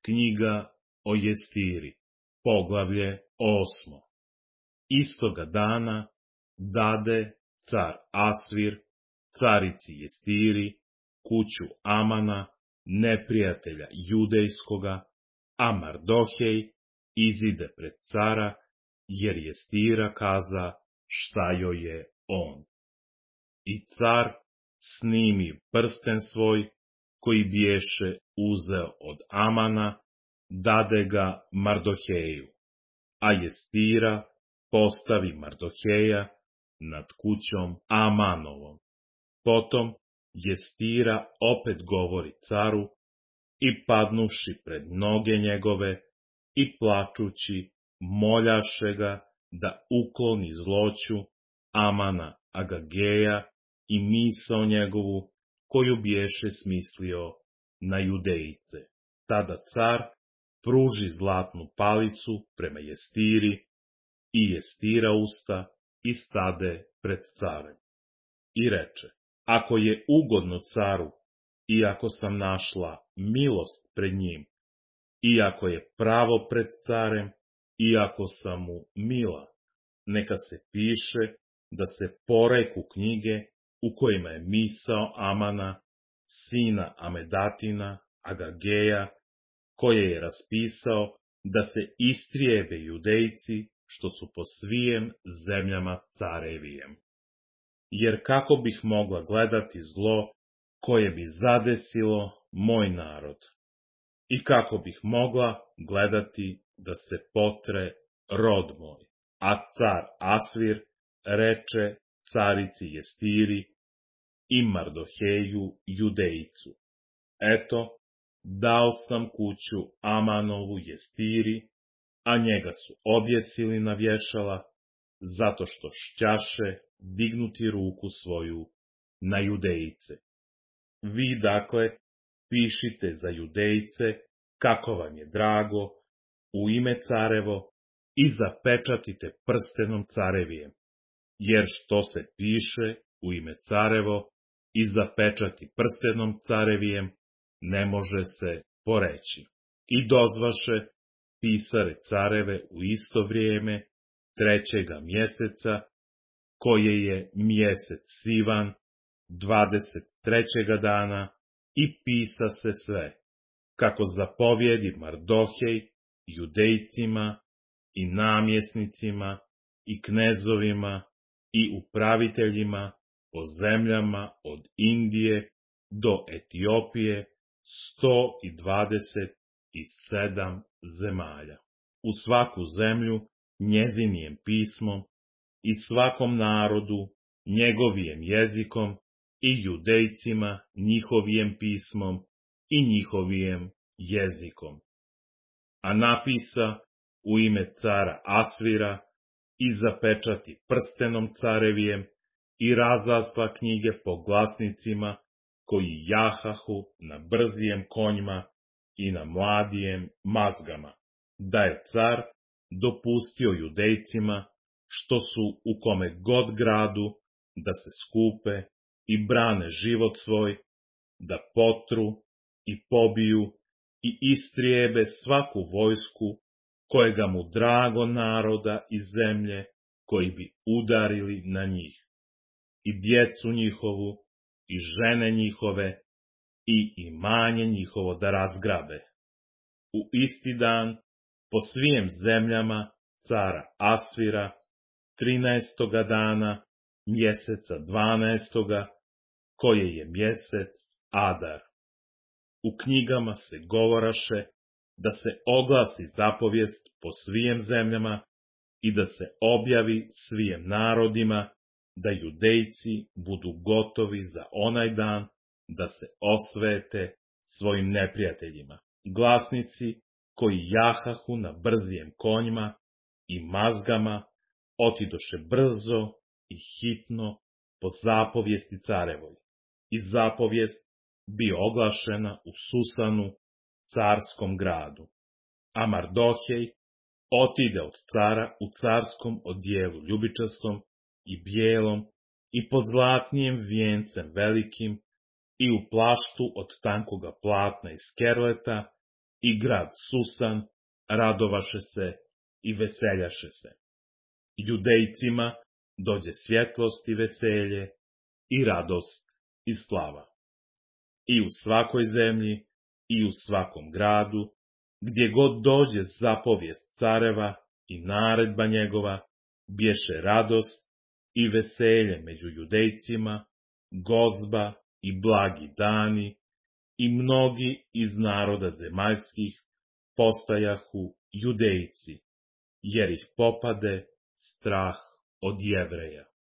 Knjiga o Jestiri, poglavlje 8. Istoga dana dade car Asvir, carici Jestiri, kuću Amana, neprijatelja judejskoga, a Mardohej izide pred cara, jer Jestira kaza šta joj je on. I car snimi prsten svoj, koji biješe uzeo od Amana, dade ga Mardoheju, a Jestira postavi Mardoheja nad kućom Amanovom. Potom Jestira opet govori caru i padnuši pred noge njegove i plačući moljaše ga da ukloni zloću Amana Agageja i misao njegovu koju biješe smislio na Judejice. Tada car pruži zlatnu palicu prema Jestiri i Jestira usta i stade pred carem. I reče, ako je ugodno caru, i ako sam našla milost pred njim, i ako je pravo pred carem, i ako sam mu mila, neka se piše da se poreku knjige u kojima je misao Amana, sina Amedatina, Agageja, koje je raspisao da se istrijebe Judejci što su po svijem zemljama carevijem. Jer kako bih mogla gledati zlo koje bi zadesilo moj narod? I kako bih mogla gledati da se potre rod moj? A car Asvir reče carici Jestiri i Mardoheju Judejcu, eto, dao sam kuću Amanovu Jestiri, a njega su objesili na vješala, zato što šćaše dignuti ruku svoju na Judejce. Vi, dakle, pišite za Judejce kako vam je drago u ime carevo i zapečatite prstenom carevijem, jer što se piše u ime carevo i zapečati prstenom carevijem, ne može se poreći. I dozvaše pisare careve u isto vrijeme 3. mjeseca, koje je mjesec Sivan, 23. dana, i pisa se sve, kako zapovjedi Mardohej Judejcima i namjesnicima i knezovima i upraviteljima po zemljama od Indije do Etiopije, 127 zemalja. U svaku zemlju njezinijem pismom i svakom narodu njegovijem jezikom i Judejcima njihovijem pismom i njihovijem jezikom. A napisa u ime cara Asvira i zapečati prstenom carevijem i razasla knjige po glasnicima koji jahahu na brzijem konjima i na mladijem mazgama, da je car dopustio Judejcima, što su u kome god gradu, da se skupe i brane život svoj, da potru i pobiju i istrijebe svaku vojsku kojega mu drago naroda i zemlje koji bi udarili na njih, i djecu njihovu, i žene njihove, i imanje njihovo da razgrabe. U isti dan, po svijem zemljama cara Asvira, 13. dana, mjeseca 12. koje je mjesec Adar. U knjigama se govoraše da se oglasi zapovijest po svijem zemljama i da se objavi svijem narodima, da Judejci budu gotovi za onaj dan da se osvete svojim neprijateljima. Glasnici koji jahahu na brzijem konjima i mazgama otidoše brzo i hitno po zapovijesti carevoj. I zapovijest bi oglašena u Susanu, carskom gradu. A Mardohej otide od cara u carskom odjelu ljubičastom i bijelom i pod zlatnijem vijencem velikim i u plaštu od tankoga platna i skerleta i grad Susan radovaše se i veseljaše se. Judejcima dođe svjetlost i veselje i radost i slava. I u svakoj zemlji i u svakom gradu, gdje god dođe zapovijest careva i naredba njegova, bješe radost i veselje među Judejcima, gozba i blagi dani, i mnogi iz naroda zemaljskih postajahu Judejci, jer ih popade strah od Jevreja.